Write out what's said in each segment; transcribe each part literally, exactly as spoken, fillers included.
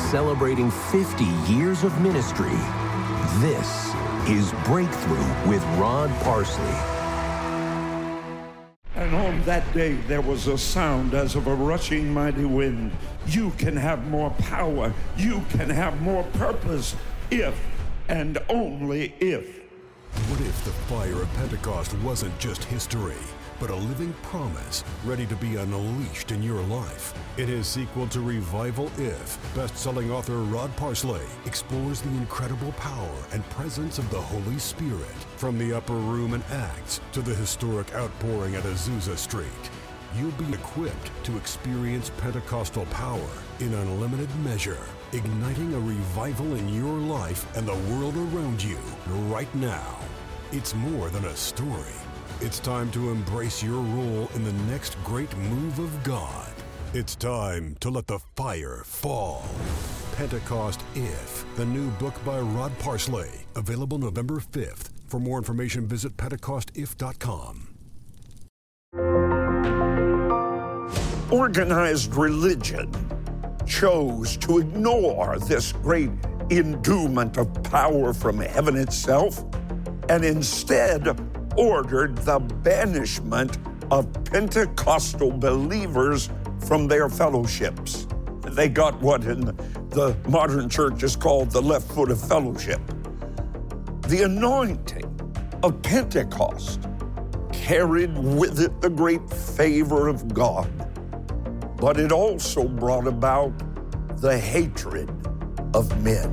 celebrating fifty years of ministry. This is Breakthrough with Rod Parsley. And on that day there was a sound as of a rushing mighty wind. You can have more power. You can have more purpose if and only if. What if the fire of Pentecost wasn't just history, but a living promise ready to be unleashed in your life? In his sequel to Revival If, best-selling author Rod Parsley explores the incredible power and presence of the Holy Spirit, from the upper room in Acts to the historic outpouring at Azusa Street. You'll be equipped to experience Pentecostal power in unlimited measure, igniting a revival in your life and the world around you right now. It's more than a story. It's time to embrace your role in the next great move of God. It's time to let the fire fall. Pentecost If, the new book by Rod Parsley, available November fifth. For more information, visit pentecost if dot com. Organized religion chose to ignore this great endowment of power from heaven itself and instead ordered the banishment of Pentecostal believers from their fellowships. They got what in the modern church is called the left foot of fellowship. The anointing of Pentecost carried with it the great favor of God, but it also brought about the hatred of men.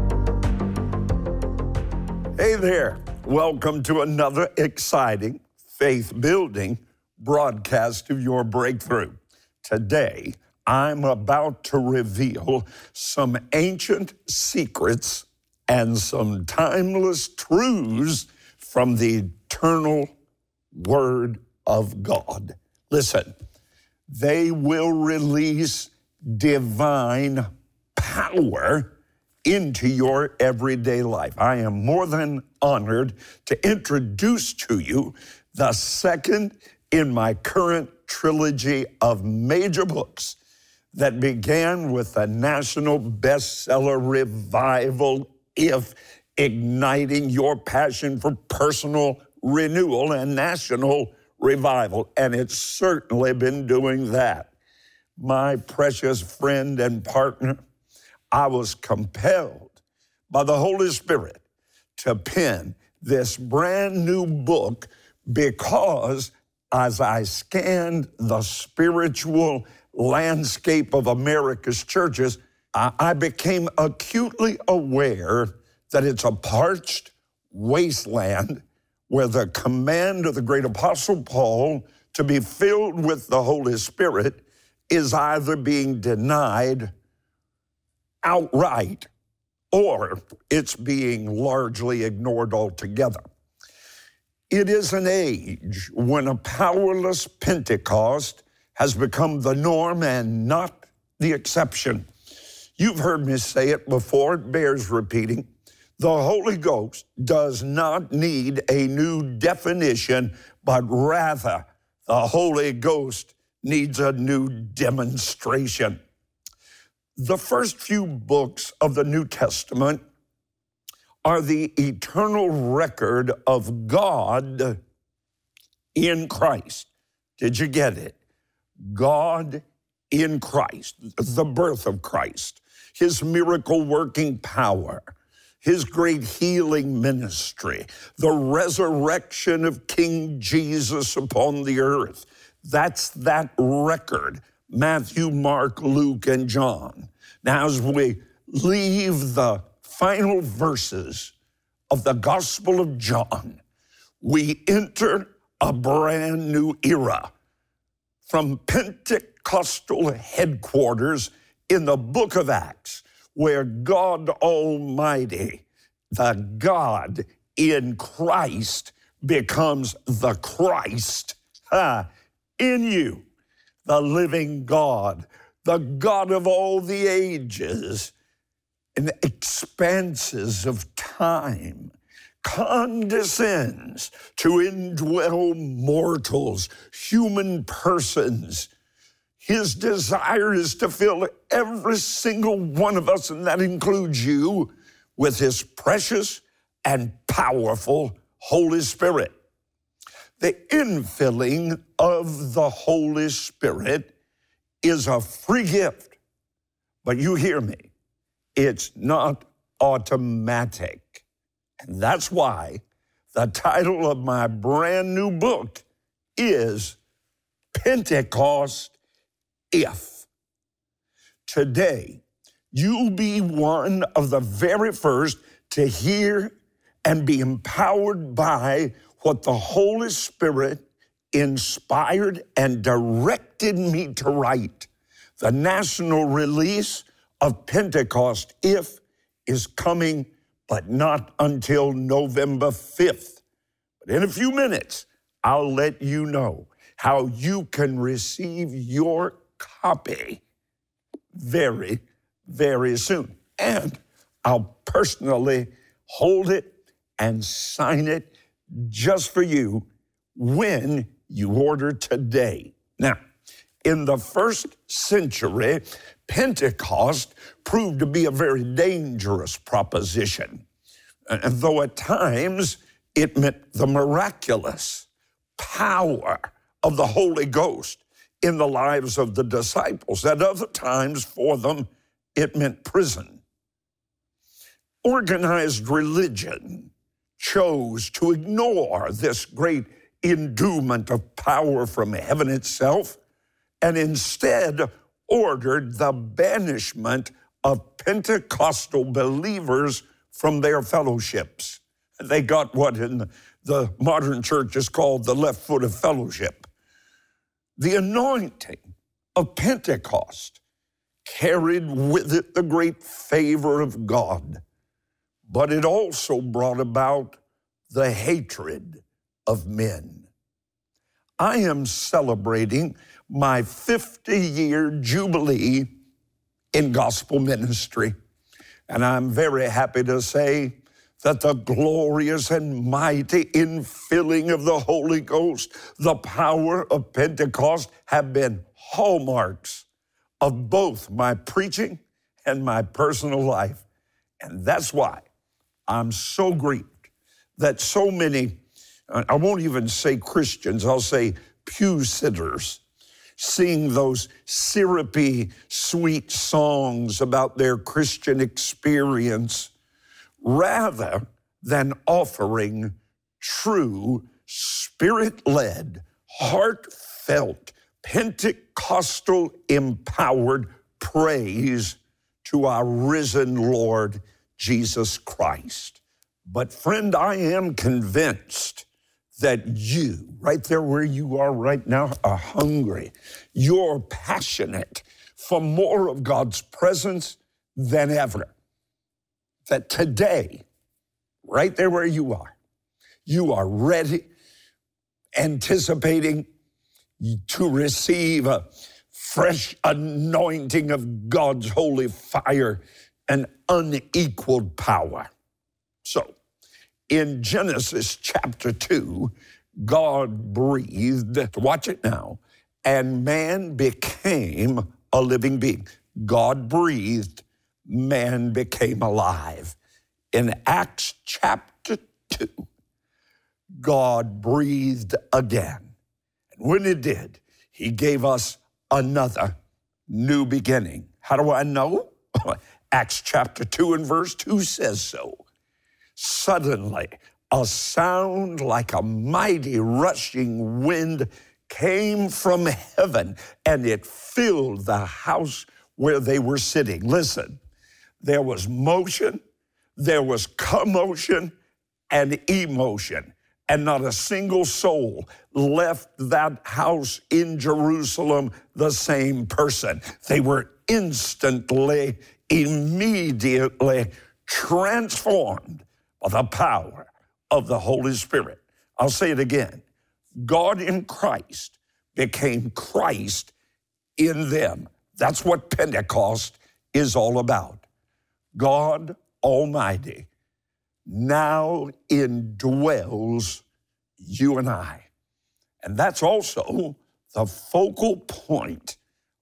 Hey there. Welcome to another exciting, faith-building broadcast of Your Breakthrough. Today, I'm about to reveal some ancient secrets and some timeless truths from the eternal Word of God. Listen, they will release divine power into your everyday life. I am more than honored to introduce to you the second in my current trilogy of major books that began with the national bestseller Revival If, igniting your passion for personal renewal and national revival. And it's certainly been doing that. My precious friend and partner, I was compelled by the Holy Spirit to pen this brand new book because as I scanned the spiritual landscape of America's churches, I became acutely aware that it's a parched wasteland where the command of the great Apostle Paul to be filled with the Holy Spirit is either being denied outright, or it's being largely ignored altogether. It is an age when a powerless Pentecost has become the norm and not the exception. You've heard me say it before, it bears repeating. The Holy Ghost does not need a new definition, but rather the Holy Ghost needs a new demonstration. The first few books of the New Testament are the eternal record of God in Christ. Did you get it? God in Christ, the birth of Christ, his miracle-working power, his great healing ministry, the resurrection of King Jesus upon the earth. That's that record. Matthew, Mark, Luke, and John. Now, as we leave the final verses of the Gospel of John, we enter a brand new era from Pentecostal headquarters in the book of Acts, where God Almighty, the God in Christ, becomes the Christ uh, in you. The living God, the God of all the ages and expanses of time, condescends to indwell mortals, human persons. His desire is to fill every single one of us, and that includes you, with His precious and powerful Holy Spirit. The infilling of the Holy Spirit is a free gift. But you hear me, it's not automatic. And that's why the title of my brand new book is Pentecost If. Today, you'll be one of the very first to hear and be empowered by what the Holy Spirit inspired and directed me to write. The national release of Pentecost If is coming, but not until November fifth. But in a few minutes, I'll let you know how you can receive your copy very, very soon. And I'll personally hold it and sign it just for you when you order today. Now, in the first century, Pentecost proved to be a very dangerous proposition. And though at times it meant the miraculous power of the Holy Ghost in the lives of the disciples, at other times for them it meant prison. Organized religion chose to ignore this great endowment of power from heaven itself, and instead ordered the banishment of Pentecostal believers from their fellowships. They got what in the modern church is called the left foot of fellowship. The anointing of Pentecost carried with it the great favor of God, but it also brought about the hatred of men. I am celebrating my fifty-year jubilee in gospel ministry, and I'm very happy to say that the glorious and mighty infilling of the Holy Ghost, the power of Pentecost, have been hallmarks of both my preaching and my personal life. And that's why I'm so grieved that so many, I won't even say Christians, I'll say pew sitters, sing those syrupy, sweet songs about their Christian experience rather than offering true, spirit-led, heartfelt, Pentecostal empowered praise to our risen Lord Jesus Christ. But friend, I am convinced that you, right there where you are right now, are hungry. You're passionate for more of God's presence than ever. That today, right there where you are, you are ready, anticipating to receive a fresh anointing of God's holy fire and unequaled power. So, in Genesis chapter two, God breathed, watch it now, and man became a living being. God breathed, man became alive. In Acts chapter two, God breathed again. And when He did, He gave us another new beginning. How do I know? Acts chapter two and verse two says so. Suddenly, a sound like a mighty rushing wind came from heaven, and it filled the house where they were sitting. Listen, there was motion, there was commotion, and emotion, and not a single soul left that house in Jerusalem the same person. They were instantly, immediately transformed by the power of the Holy Spirit. I'll say it again. God in Christ became Christ in them. That's what Pentecost is all about. God Almighty now indwells you and I. And that's also the focal point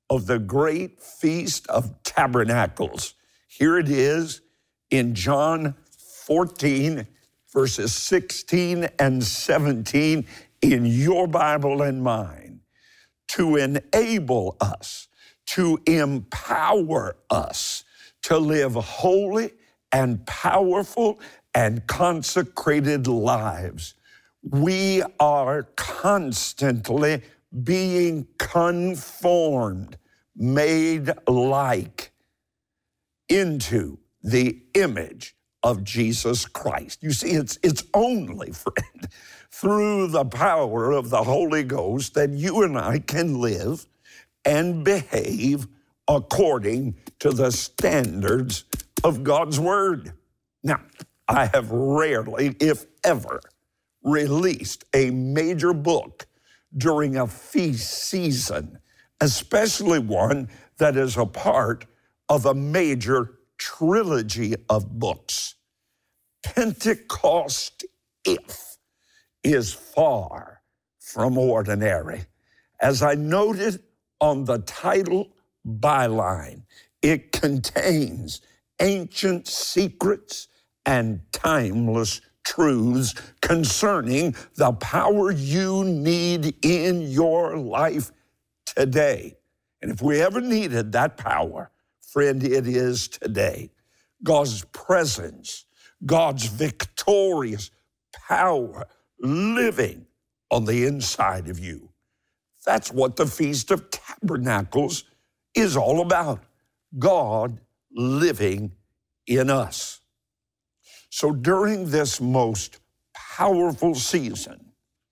of the great Feast of Tabernacles. Here it is in John fourteen, verses sixteen and seventeen in your Bible and mine, to enable us, to empower us to live holy and powerful and consecrated lives. We are constantly being conformed, made like into the image of Jesus Christ. You see, it's, it's only, friend, through the power of the Holy Ghost that you and I can live and behave according to the standards of God's Word. Now, I have rarely, if ever, released a major book during a feast season, especially one that is a part of a major trilogy of books. Pentecost If is far from ordinary. As I noted on the title byline, it contains ancient secrets and timeless truths concerning the power you need in your life today. And if we ever needed that power, friend, it is today. God's presence, God's victorious power living on the inside of you. That's what the Feast of Tabernacles is all about. God living in us. So during this most powerful season,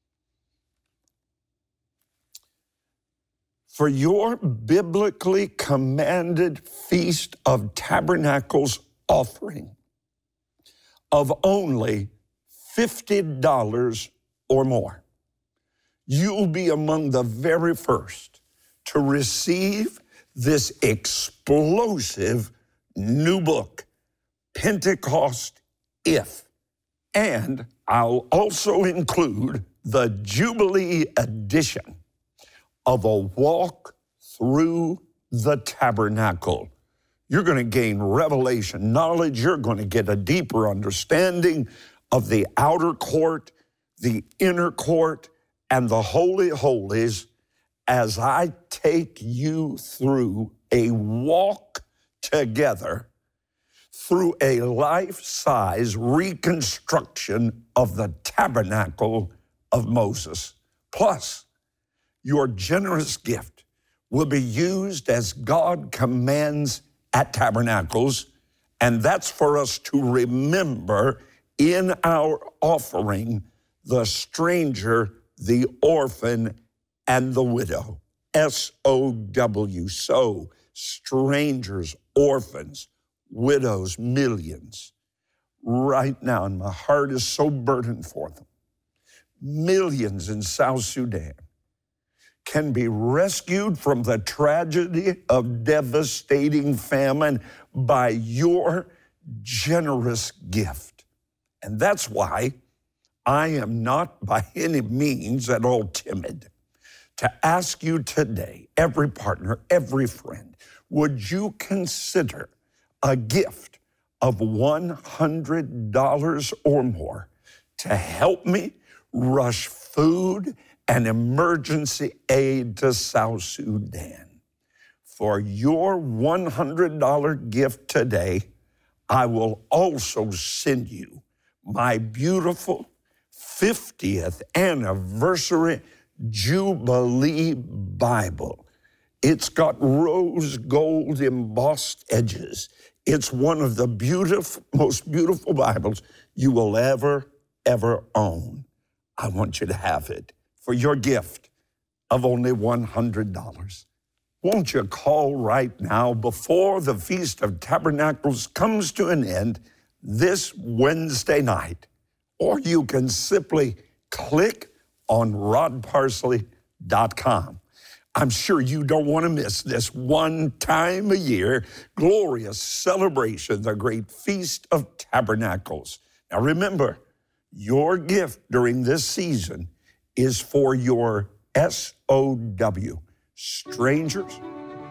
for your biblically commanded Feast of Tabernacles offering of only fifty dollars or more, you'll be among the very first to receive this explosive new book, Pentecost If. And I'll also include the Jubilee edition of A Walk Through the Tabernacle. You're going to gain revelation knowledge. You're going to get a deeper understanding of the outer court, the inner court, and the Holy Holies as I take you through a walk together through a life-size reconstruction of the tabernacle of Moses. Plus, your generous gift will be used as God commands at tabernacles, and that's for us to remember in our offering the stranger, the orphan, and the widow. S O W, so strangers, orphans, widows, millions. Right now, and my heart is so burdened for them. Millions in South Sudan can be rescued from the tragedy of devastating famine by your generous gift. And that's why I am not by any means at all timid to ask you today, every partner, every friend, would you consider a gift of one hundred dollars or more to help me rush food and emergency aid to South Sudan? For your one hundred dollars gift today, I will also send you my beautiful fiftieth anniversary Jubilee Bible. It's got rose gold embossed edges. It's one of the beautiful, most beautiful Bibles you will ever, ever own. I want you to have it for your gift of only one hundred dollars. Won't you call right now before the Feast of Tabernacles comes to an end this Wednesday night? Or you can simply click on rod parsley dot com. I'm sure you don't want to miss this one time a year glorious celebration, the great Feast of Tabernacles. Now remember, your gift during this season is for your S O W, strangers,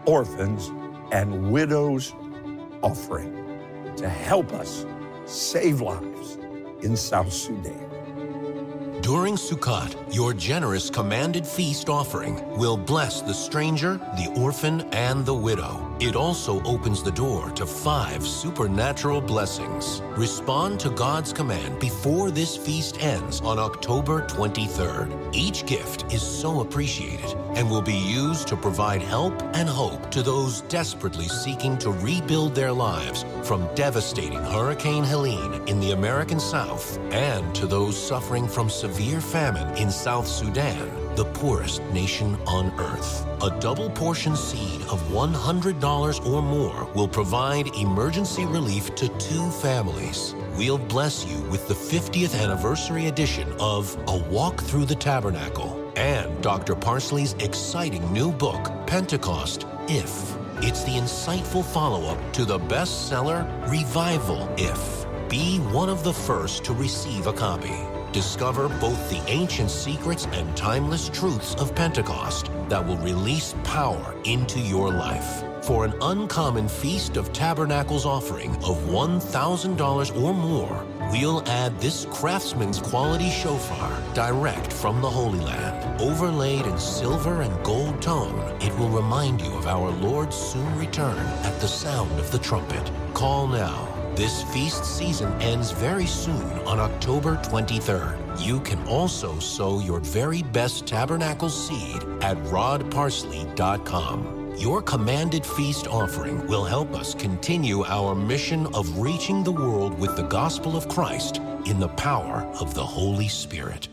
orphans, and widows offering to help us save lives in South Sudan. During Sukkot, your generous commanded feast offering will bless the stranger, the orphan, and the widow. It also opens the door to five supernatural blessings. Respond to God's command before this feast ends on October twenty-third. Each gift is so appreciated and will be used to provide help and hope to those desperately seeking to rebuild their lives from devastating Hurricane Helene in the American South and to those suffering from severe famine in South Sudan, the poorest nation on earth. A double portion seed of one hundred dollars or more will provide emergency relief to two families. We'll bless you with the fiftieth anniversary edition of A Walk Through the Tabernacle and Doctor Parsley's exciting new book, Pentecost If. It's the insightful follow-up to the bestseller, Revival If. Be one of the first to receive a copy. Discover both the ancient secrets and timeless truths of Pentecost that will release power into your life. For an uncommon Feast of Tabernacles offering of one thousand dollars or more, we'll add this craftsman's quality shofar direct from the Holy Land. Overlaid in silver and gold tone, it will remind you of our Lord's soon return at the sound of the trumpet. Call now. This feast season ends very soon on October twenty-third. You can also sow your very best tabernacle seed at rod parsley dot com. Your commanded feast offering will help us continue our mission of reaching the world with the gospel of Christ in the power of the Holy Spirit.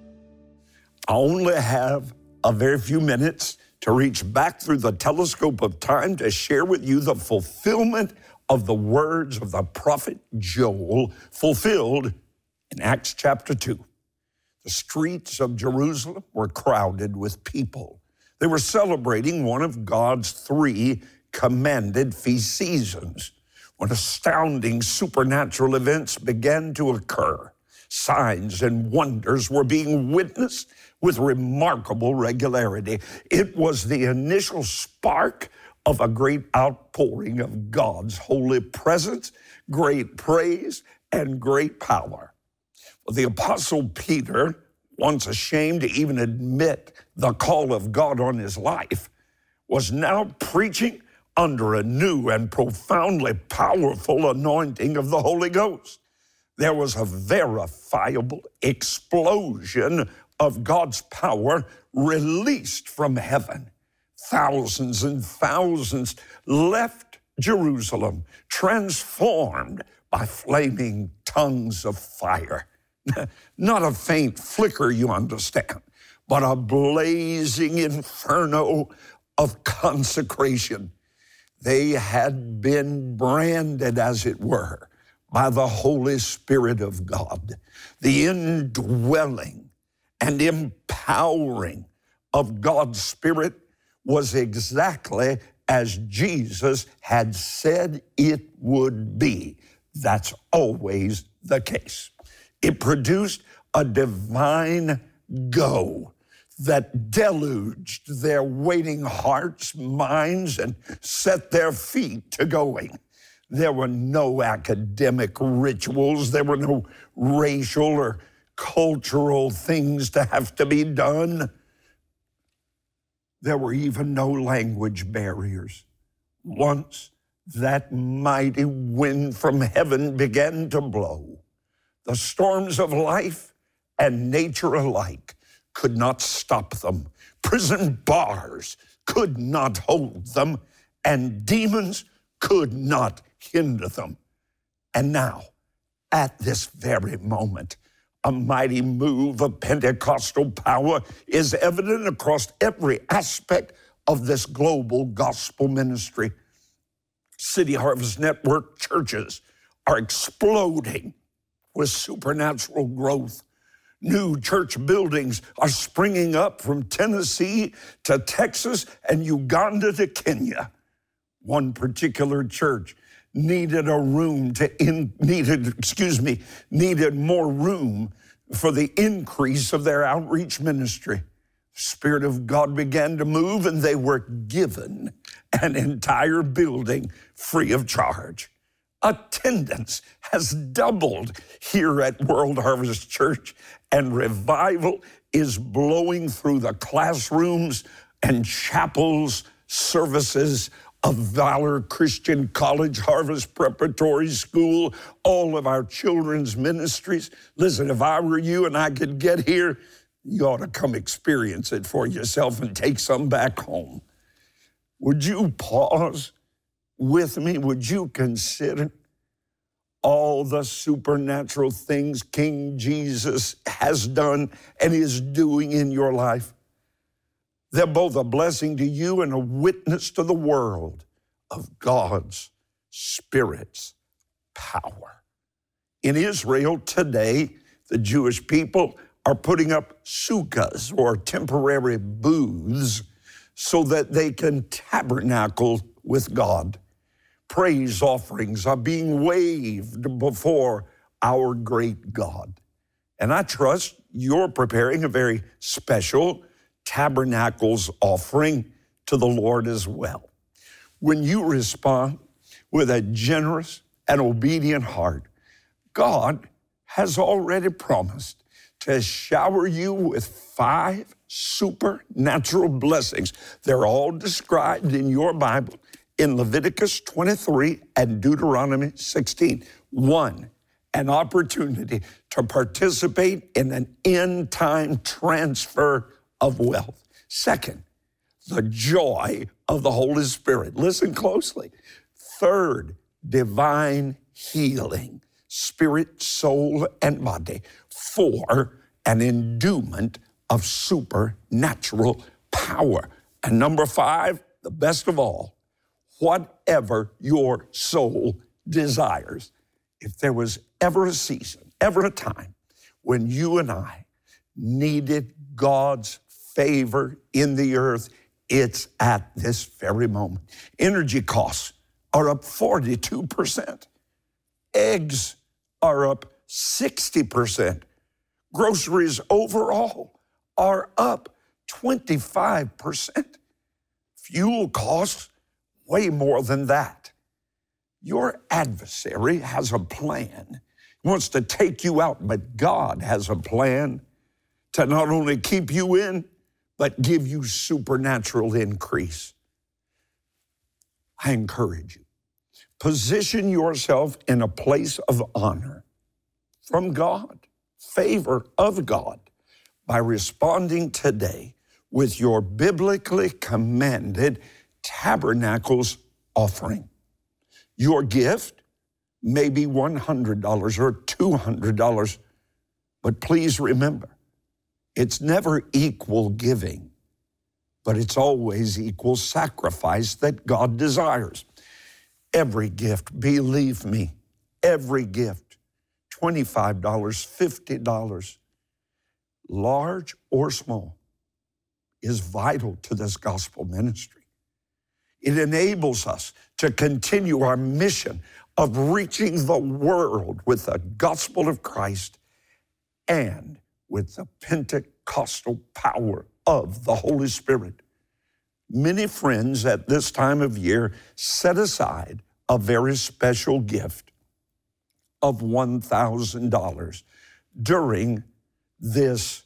I only have a very few minutes to reach back through the telescope of time to share with you the fulfillment of the words of the prophet Joel, fulfilled in Acts chapter two. The streets of Jerusalem were crowded with people. They were celebrating one of God's three commanded feast seasons, when astounding supernatural events began to occur. Signs and wonders were being witnessed with remarkable regularity. It was the initial spark of a great outpouring of God's holy presence, great praise, and great power. Well, the Apostle Peter, once ashamed to even admit the call of God on his life, was now preaching under a new and profoundly powerful anointing of the Holy Ghost. There was a verifiable explosion of God's power released from heaven. Thousands and thousands left Jerusalem, transformed by flaming tongues of fire. Not a faint flicker, you understand, but a blazing inferno of consecration. They had been branded, as it were, by the Holy Spirit of God. The indwelling and empowering of God's Spirit was exactly as Jesus had said it would be. That's always the case. It produced a divine go that deluged their waiting hearts, minds, and set their feet to going. There were no academic rituals. There were no racial or cultural things to have to be done. There were even no language barriers. Once that mighty wind from heaven began to blow, the storms of life and nature alike could not stop them. Prison bars could not hold them, and demons could not hinder them. And now, at this very moment, a mighty move of Pentecostal power is evident across every aspect of this global gospel ministry. City Harvest Network churches are exploding with supernatural growth. New church buildings are springing up from Tennessee to Texas and Uganda to Kenya. One particular church needed a room to in, needed, excuse me, needed more room for the increase of their outreach ministry. The Spirit of God began to move, and they were given an entire building free of charge. Attendance has doubled here at World Harvest Church, and revival is blowing through the classrooms and chapels, services of Valor Christian College, Harvest Preparatory School, all of our children's ministries. Listen, if I were you and I could get here, you ought to come experience it for yourself and take some back home. Would you pause with me? Would you consider all the supernatural things King Jesus has done and is doing in your life? They're both a blessing to you and a witness to the world of God's Spirit's power. In Israel today, the Jewish people are putting up sukkahs, or temporary booths, so that they can tabernacle with God. Praise offerings are being waved before our great God. And I trust you're preparing a very special tabernacles offering to the Lord as well. When you respond with a generous and obedient heart, God has already promised to shower you with five supernatural blessings. They're all described in your Bible in Leviticus twenty-three and Deuteronomy sixteen. One, an opportunity to participate in an end-time transfer of wealth. Second, the joy of the Holy Spirit. Listen closely. Third, divine healing, spirit, soul, and body. Four, an endowment of supernatural power. And number five, the best of all, whatever your soul desires. If there was ever a season, ever a time when you and I needed God's favor in the earth, it's at this very moment. Energy costs are up forty-two percent. Eggs are up sixty percent. Groceries overall are up twenty-five percent. Fuel costs way more than that. Your adversary has a plan. He wants to take you out, but God has a plan to not only keep you in, but give you supernatural increase. I encourage you, position yourself in a place of honor from God, favor of God, by responding today with your biblically commanded tabernacles offering. Your gift may be one hundred dollars or two hundred dollars, but please remember, it's never equal giving, but it's always equal sacrifice that God desires. Every gift, believe me, every gift, twenty-five dollars, fifty dollars, large or small, is vital to this gospel ministry. It enables us to continue our mission of reaching the world with the gospel of Christ and with the Pentecostal power of the Holy Spirit. Many friends at this time of year set aside a very special gift of one thousand dollars during this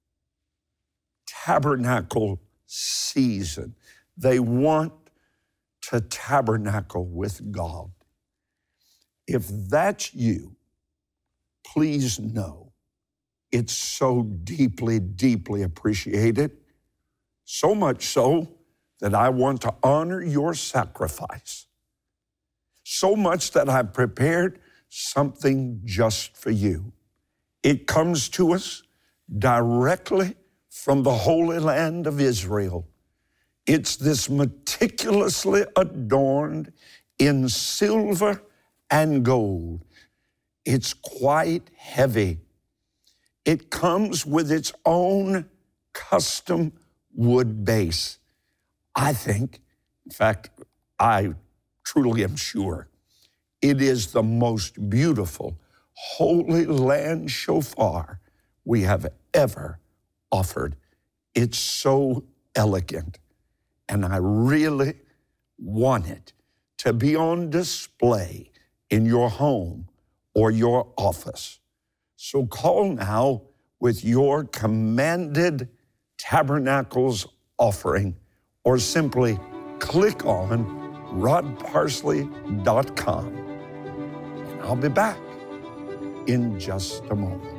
tabernacle season. They want to tabernacle with God. If that's you, please know it's so deeply, deeply appreciated, so much so that I want to honor your sacrifice, so much that I've prepared something just for you. It comes to us directly from the Holy Land of Israel. It's this meticulously adorned in silver and gold. It's quite heavy. It comes with its own custom wood base. I think, in fact, I truly am sure, it is the most beautiful Holy Land shofar we have ever offered. It's so elegant, and I really want it to be on display in your home or your office. So call now with your Commanded Tabernacles offering, or simply click on rod parsley dot com. And I'll be back in just a moment.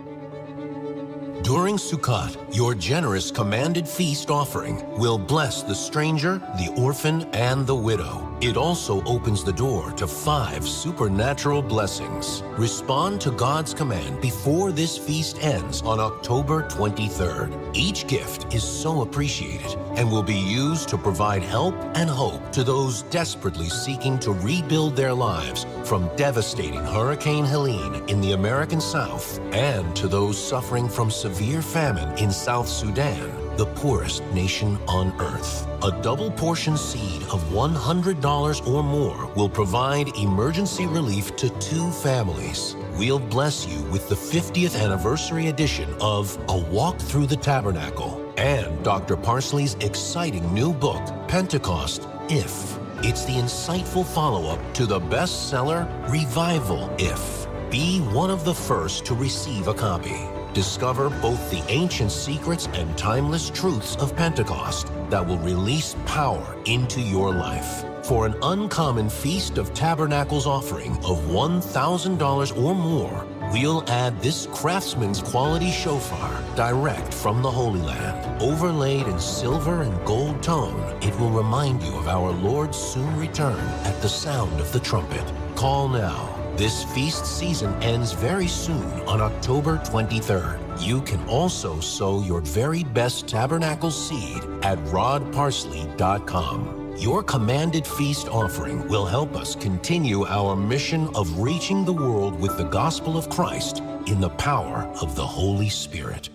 During Sukkot, your generous commanded feast offering will bless the stranger, the orphan, and the widow. It also opens the door to five supernatural blessings. Respond to God's command before this feast ends on October twenty-third. Each gift is so appreciated and will be used to provide help and hope to those desperately seeking to rebuild their lives from devastating Hurricane Helene in the American South, and to those suffering from severe famine in South Sudan, the poorest nation on earth. A double portion seed of one hundred dollars or more will provide emergency relief to two families. We'll bless you with the fiftieth anniversary edition of A Walk Through the Tabernacle and Doctor Parsley's exciting new book, Pentecost If. It's the insightful follow-up to the bestseller, Revival If. Be one of the first to receive a copy. Discover both the ancient secrets and timeless truths of Pentecost that will release power into your life. For an uncommon Feast of Tabernacles offering of one thousand dollars or more, we'll add this craftsman's quality shofar direct from the Holy Land. Overlaid in silver and gold tone, it will remind you of our Lord's soon return at the sound of the trumpet. Call now. This feast season ends very soon on October twenty-third. You can also sow your very best tabernacle seed at rod parsley dot com. Your commanded feast offering will help us continue our mission of reaching the world with the gospel of Christ in the power of the Holy Spirit.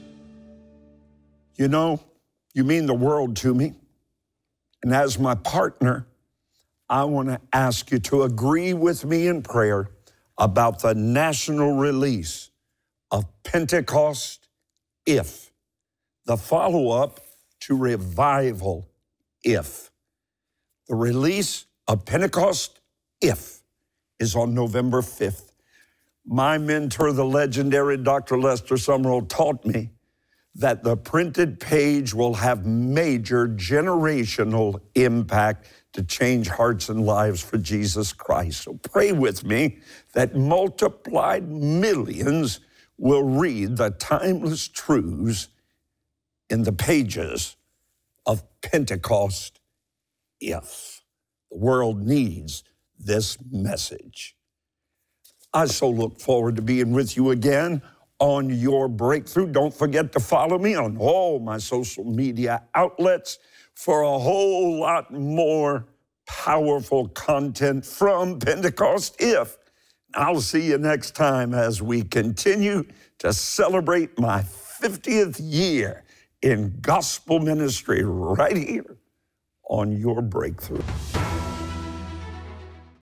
You know, you mean the world to me. And as my partner, I want to ask you to agree with me in prayer about the national release of Pentecost If, the follow-up to Revival If. The release of Pentecost If is on November fifth. My mentor, the legendary Doctor Lester Sumrall, taught me that the printed page will have major generational impact to change hearts and lives for Jesus Christ. So pray with me that multiplied millions will read the timeless truths in the pages of Pentecost If. The world needs this message. I so look forward to being with you again on Your Breakthrough. Don't forget to follow me on all my social media outlets for a whole lot more powerful content from Pentecost If. I'll see you next time as we continue to celebrate my fiftieth year in gospel ministry right here on Your Breakthrough.